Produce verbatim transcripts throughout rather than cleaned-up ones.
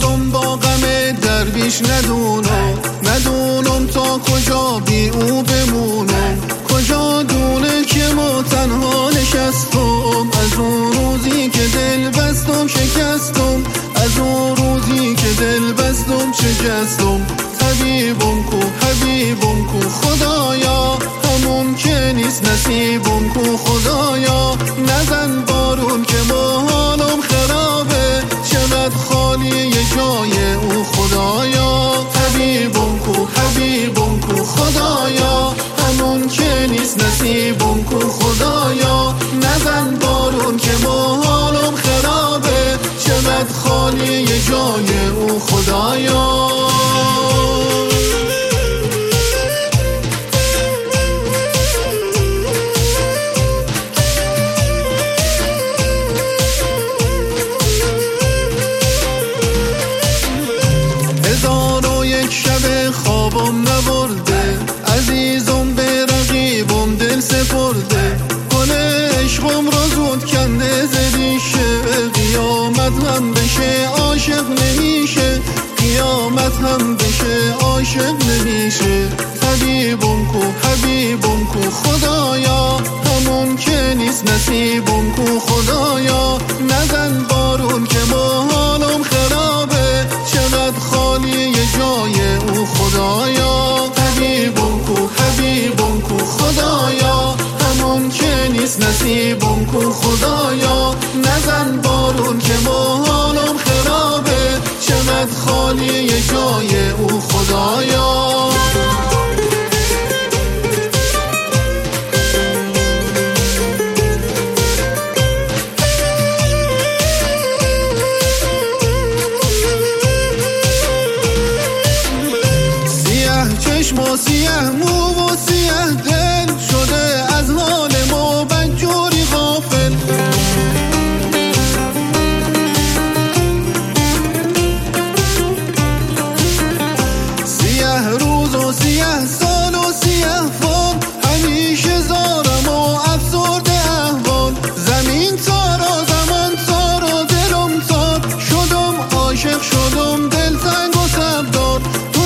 مردم با غم درویش ندونم، ندونم تا کجا بی او بمونم. کجا دونه که ما تنها نشستم، از اون روزی که دل بستم شکستم، از اون روزی که دل بستم شکستم. حبیبم کو حبیبم کو خدایا، همون که نیست نصیبم کو خدایا. نزن بارون که ما حالم خرابه، چقدر خالی جای او خدایا. حبیبم کو حبیبم کو خدایا، همون که نیست نصیبم کو خدایا. نزن بارون که ما حالم خرابه، چقدر خالی جای او خدایا. هزار و یک شب خوابم نبرده، عزیزم به رقیبم دل سپرده. گل عشقم را زود کنده زدیشه، قیامت هم بشه عاشق نمیشه، قیامت هم بشه عاشق نمیشه. حبیبم کو حبیبم کو خدایا، همون که نیست نصیبم کو خدایا. نزن بارون که ما حالم خرابه، چقدر خالی جای او خدایا. حبیبم کو حبیبم کو خدایا، همون که نیست نصیبم کو خدایا. نزن بارون که ما حالم خرابه، چقدر خالی جای او خدایا. چشم و سیه مو و سیه دل شده، از حال ما بدجوری غافل. سیه روز و سیه سال و سیه فال، همیشه زارم و افسرده احوال. زمین تارا زمان تارا دلم تار، شدم عاشق شدم دل تنگ و سبدار.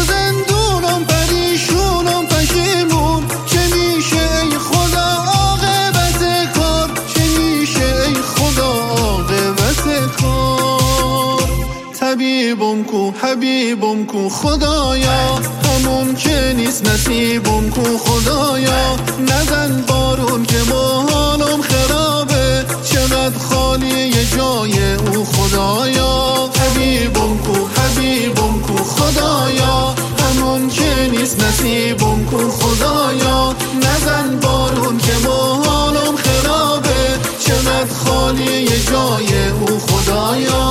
حبیبم کو حبیبم کو خدایا، همون که نیست نصیبم کو خدایا. نزن بارون که ما حالم خرابه، چقدر خالی جای او خدایا. حبیبم کو حبیبم کو خدایا، همون که نیست نصیبم کو خدایا. نزن بارون که ما حالم خرابه، چقدر خالی جای او خدایا.